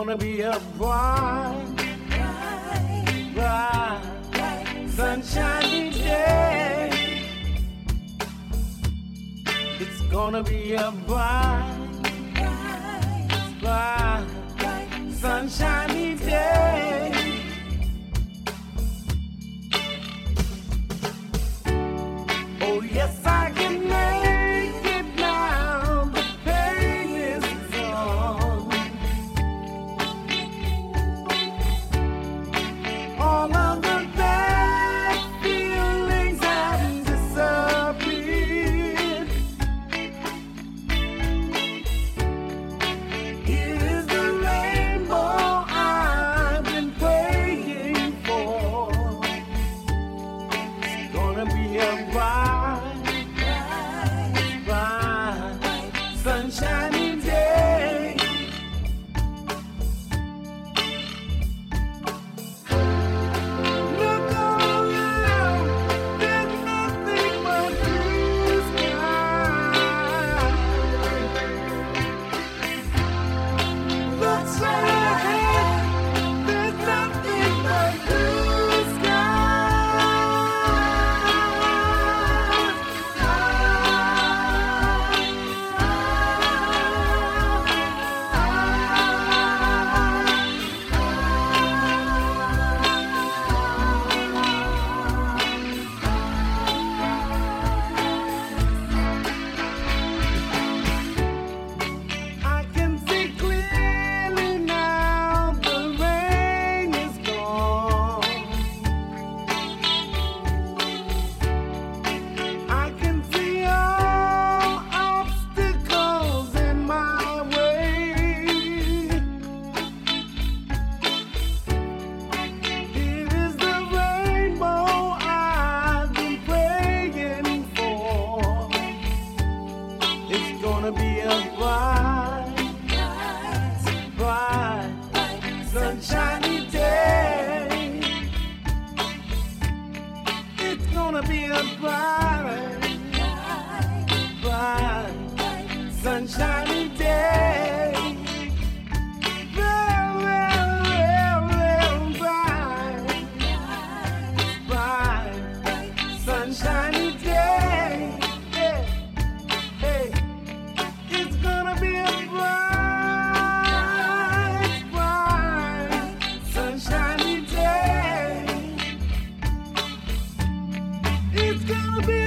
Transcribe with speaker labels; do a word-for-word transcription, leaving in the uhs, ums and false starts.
Speaker 1: gonna be a bright, bright, bright, bright sunshiny day. It's gonna be a bright, bright, bright, bright sunshiny day. Oh yes, I can make it now. The pain is gone. All of the bad feelings have disappeared. Here is the rainbow I've been praying for. It's gonna be a bright, bright, bright sunshiny day. Look all around, there's nothing but blue sky. Look straight ahead, there's nothing but blue I can see clearly now, the rain is gone. I can see all obstacles in my way. Here is the rainbow I've been praying for. It's gonna be a bright, bright, bright sunshiny day. It's gonna be a bright, bright, sunshiny day. Real, real, real, real bright, bright, sunshiny day. Yeah. Hey, it's gonna be a bright, bright, sunshiny day. It's gonna be